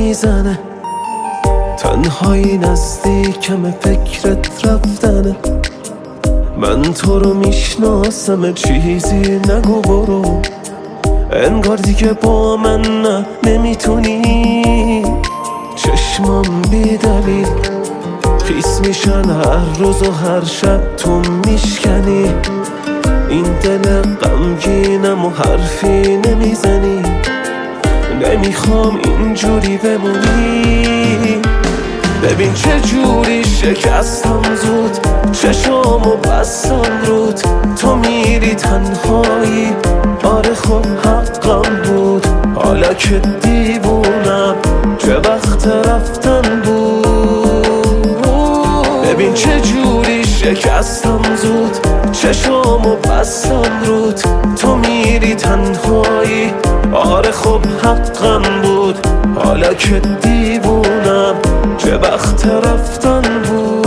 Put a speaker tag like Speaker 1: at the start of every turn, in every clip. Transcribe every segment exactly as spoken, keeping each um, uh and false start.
Speaker 1: نمیزنه، تنهایی نزدیکم فکرت رفتنه. من تو رو میشناسم چیزی نگو برو، انگار دیگه با من نه نمیتونی. چشمام بی دلیل خیس میشن هر روز و هر شب تو میشکنی. این دل غمگینم و حرفی نمیزنی، نمیخوام اینجوری بمونی. ببین چه جوری شکستم زود، چشامو بستم رود. تو میری تنهایی، آره خب حقم بود. حالا که دیوونم چه وقت رفتن بود. ببین چه جوری شکستم زود، چشامو بستم رود. تو میری تنهایی، آره خب حقم بود. حالا که دیوونم چه وقت رفتن بود.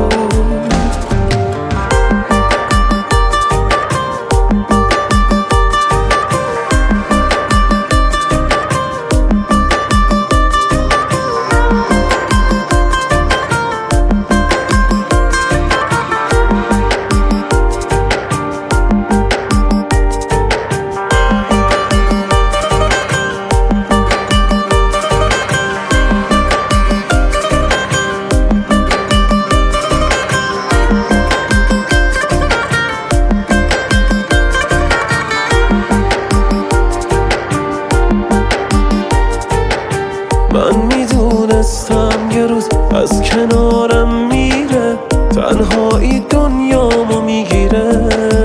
Speaker 1: من میدونستم یه روز از کنارم میره، تنهایی دنیامو میگیره.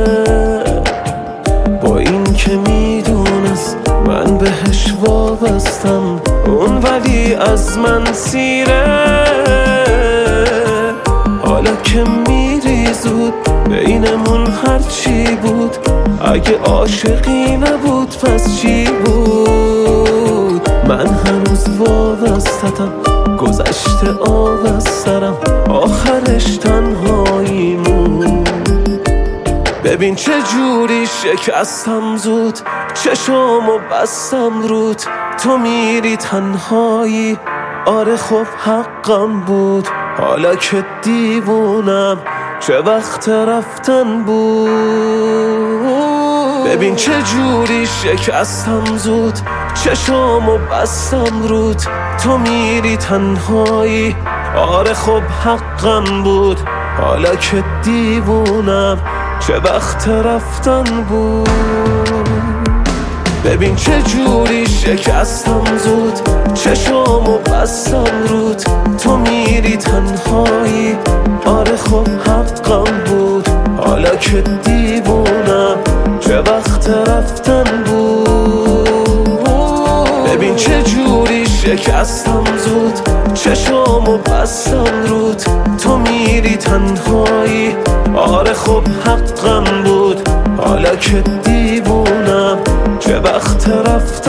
Speaker 1: با این که میدونست من بهش وابستم، اون ولی از من سیره. حالا که میری زود بینمون هرچی بود، اگه عاشقی نبود پس چی بود؟ من هنوز وابستم، گذشته آب از سرم، آخرش تنهاییمون. ببین چه جوری شکستم زود، چشامو بستم رود. تو میری تنهایی، آره خب حقم بود. حالا که دیوونم چه وقت رفتن بود. ببین چه جوری شکستم زود، چشامو بستم رود. تو میری تنهایی، آره خب حقم بود. حالا که دیوونم چه وقت رفتن بود. ببین چه جوری شکستم زود، چشامو بستم رود. تو میری تنهایی، آره خب حقم بود. حالا که دیوونم چه وقت رفتن بود. ببین چه جوری شکستم زود، چشامو بستم رود. تو میری تنهایی، آره خب حقم بود. حالا که دیوونم چه وقت رفتن